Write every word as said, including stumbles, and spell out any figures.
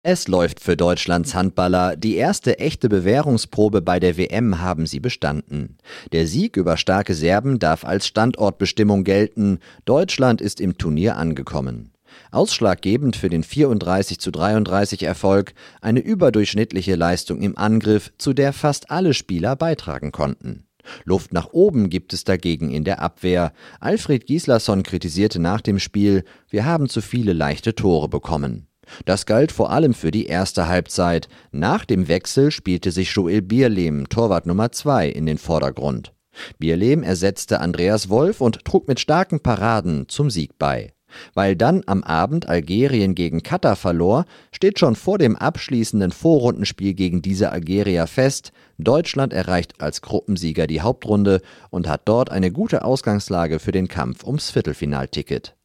Es läuft für Deutschlands Handballer. Die erste echte Bewährungsprobe bei der W M haben sie bestanden. Der Sieg über starke Serben darf als Standortbestimmung gelten. Deutschland ist im Turnier angekommen. Ausschlaggebend für den vierunddreißig zu dreiunddreißig Erfolg eine überdurchschnittliche Leistung im Angriff, zu der fast alle Spieler beitragen konnten. Luft nach oben gibt es dagegen in der Abwehr. Alfred Gislason kritisierte nach dem Spiel: Wir haben zu viele leichte Tore bekommen. Das galt vor allem für die erste Halbzeit. Nach dem Wechsel spielte sich Joel Bierlehm, Torwart Nummer zwei, in den Vordergrund. Bierlehm ersetzte Andreas Wolf und trug mit starken Paraden zum Sieg bei. Weil dann am Abend Algerien gegen Katar verlor, steht schon vor dem abschließenden Vorrundenspiel gegen diese Algerier fest: Deutschland erreicht als Gruppensieger die Hauptrunde und hat dort eine gute Ausgangslage für den Kampf ums Viertelfinalticket.